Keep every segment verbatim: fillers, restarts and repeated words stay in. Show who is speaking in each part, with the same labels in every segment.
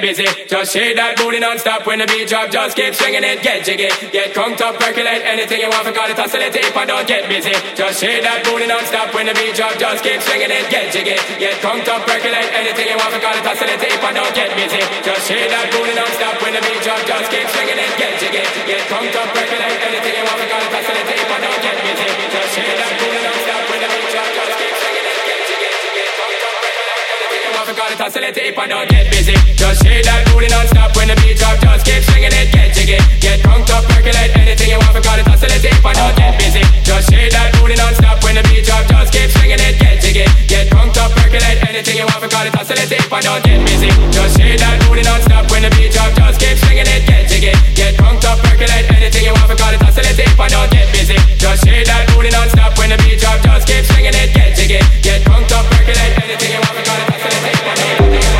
Speaker 1: busy. Just shake that booty non-stop when the beat drop. Just keep swinging it, get jiggy. Get conked up, percolate anything you want. Forgot it, oscillate if I don't get busy. Just shake that booty non-stop when the beat drop. Just keep swinging it, get jiggy. Get conked up, percolate anything you want. Forgot it, oscillate if I don't get busy. Just shake that booty non-stop when the beat drop. Just keep swinging it, get jiggy. Get conked up, percolate anything you want. Forgot it, oscillate if I don't get busy. Just shake that booty non-stop when the beat drop. Just keep swinging it, get jiggy. Get conked up, percolate anything you want. Forgot it, oscillate if I don't get busy. Just shake that booty non-stop when the beat drop. Just keep swinging it, get jiggy. Get conked up, percolate anything you want. Forgot it, oscillate if I don't get busy. Just shake that booty non-stop when the beat drop. Just keep swinging it, get jiggy. Get conked up, percolate anything you want. Forgot it, oscillate if I don't get busy. Just shake that booty non-stop when the beat drop. Just keep swinging it, get jiggy. Get conked up, percolate anything you want. Forgot it, oscillate if I don't get busy. Just shake that booty non-stop when the beat drop. Just keep swinging it, get jiggy. Get conked up, percolate anything you want. Forgot it, oscillate if I don't get busy.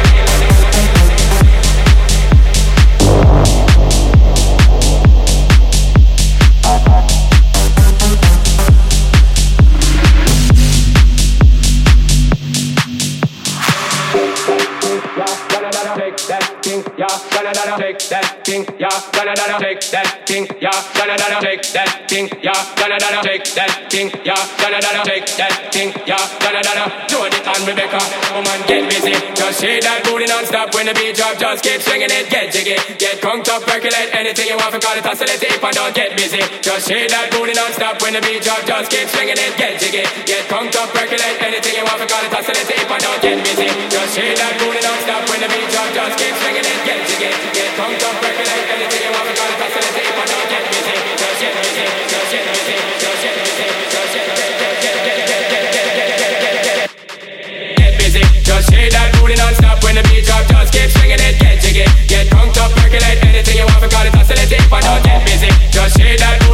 Speaker 1: Yeah, gonna gonna take that thing. Yeah, gonna gonna take that thing. Yeah, gonna gonna take that thing. Yeah, gonna gonna take that thing. Yeah, gonna gonna take that thing. Yeah, gonna gonna do it on Rebecca. Woman, get busy. Just shake that booty non-stop when the beat drop. Just keep swinging it, get jiggy. Get conked up, percolate anything you want. Forgot it, oscillate if I don't get busy. Just shake that booty non-stop when the beat drop. Just keep swinging it, get jiggy. Get conked up, percolate anything you want. Forgot it, oscillate if I don't get busy. Just shake that booty non-stop when the beat drop. Just keep swinging it, get jiggy. Get conked up, percolate anything you want. Forgot it, oscillate if I don't get busy. Just get busy, just get busy, just get busy, just get get get get get get get get get get busy. Just shake that booty non-stop when the beat drop. Just keep swinging it, get jiggy. Get conked up, percolate anything you want. Forgot it, oscillate if I don't get busy. Just shake that